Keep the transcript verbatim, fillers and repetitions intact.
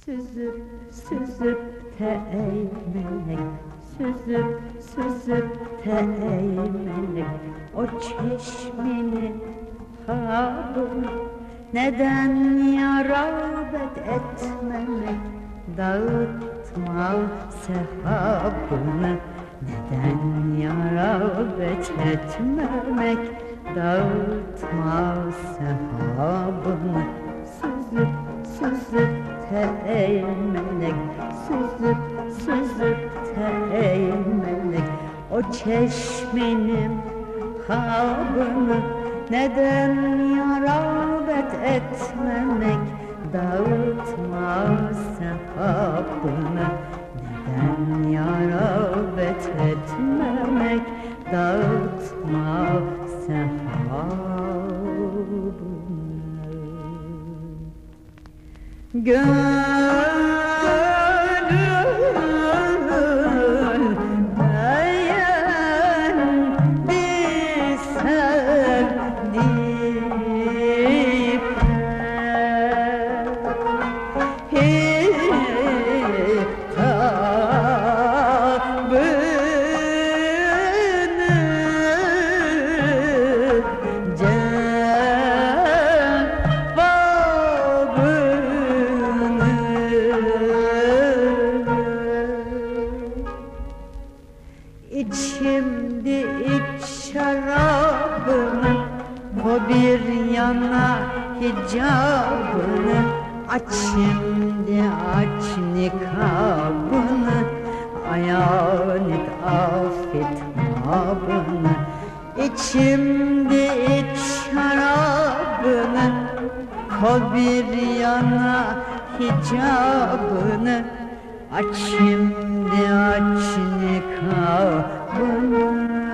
Süzüp süzüp te ey melek, süzüp süzüp te ey melek, o çeşmenin habını neden ya rağbet etmemek, dağıtma sehabını neden ya rağbet etmemek, dağıtma sehabını. Süzüp süzüp te ey melek, süzüp süzüp te ey melek, o çeşmenin habını neden ya rağbet etmemek, dağıtma sehabını neden ya rağbet etmemek, dağıtma sehabını. Gönül beğendi sevdi İçimdi iç şarabını, o bir yana hicabını, aç şimdi aç nikabını, ayanet affet mabını. İçimdi iç şarabını, o bir yana hicabını, aç şimdi aç nikabını.